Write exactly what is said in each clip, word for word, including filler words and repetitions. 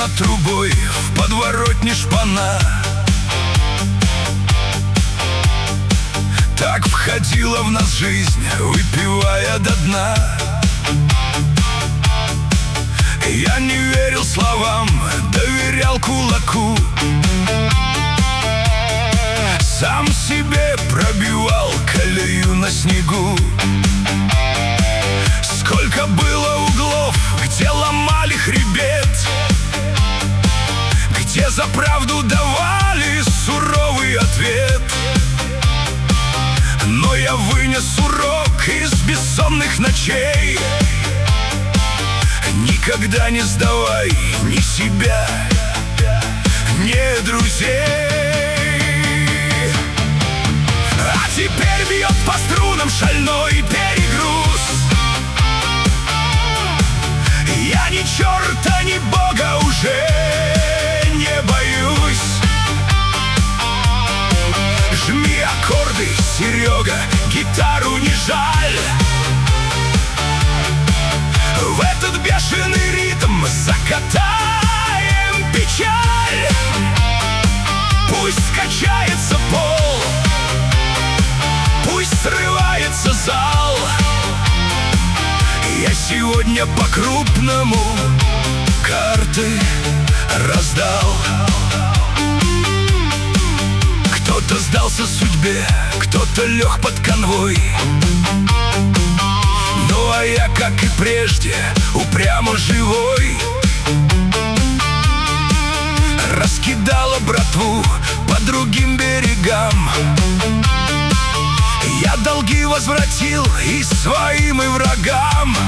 над трубой в подворотне шпана. Так входила в нас жизнь, выпивая до дна. Я не верил словам, доверял кулаку. Сам себе пробивал колею на снегу. Сколько было углов, где ломали хребет, где за правду давали суровый ответ. Но я вынес урок из бессонных ночей: никогда не сдавай ни себя, ни друзей. А теперь бьет по струнам шальной перегруз. Я ни черта, ни бога уже не боюсь. Жми аккорды, Серега, гитару не жаль. В этот бешеный ритм закатаем печаль. Пусть качается пол, пусть срывается зал. Я сегодня по-крупному карты раздал. Кто-то сдался судьбе, кто-то лег под конвой. Ну а я, как и прежде, упрямо живой. Раскидала братву по другим берегам. Я долги возвратил и своим, и врагам.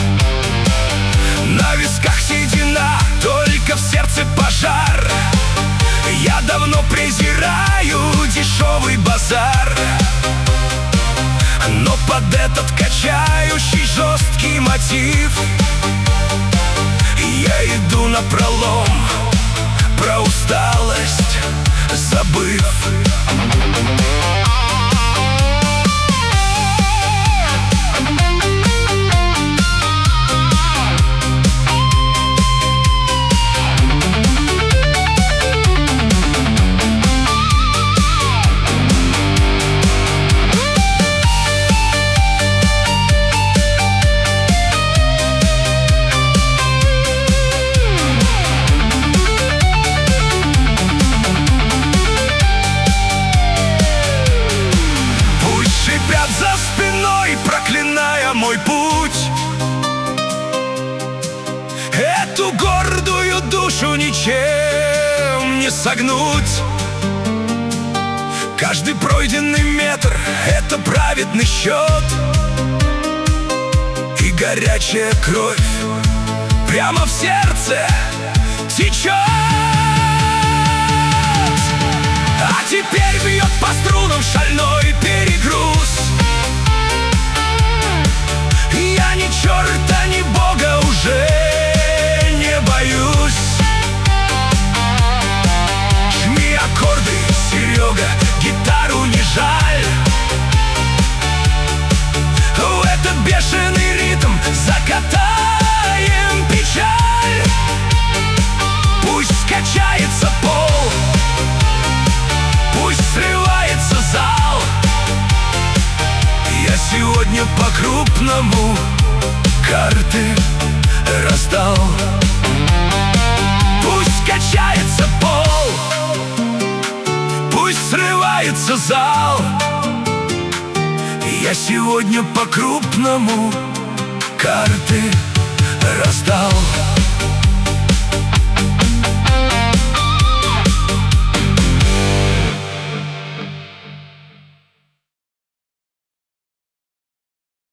На висках седина, только в сердце пожар. Я давно презираю дешевый базар, но под этот качающий жесткий мотив я иду напролом, про усталость забыв. За спиной, проклиная мой путь, эту гордую душу ничем не согнуть. Каждый пройденный метр — это праведный счет, и горячая кровь прямо в сердце течет. А теперь бьет по струнам шальной перегруз. Я ни черта, ни бога уже не боюсь. Жми аккорды, Серега, гитару не жаль. В этот бешеный ритм закатаем печаль. Пусть качается пол, пусть срывается зал. Я сегодня по-крупному карты раздал. Пусть качается пол, пусть срывается зал. Я сегодня по-крупному карты раздал.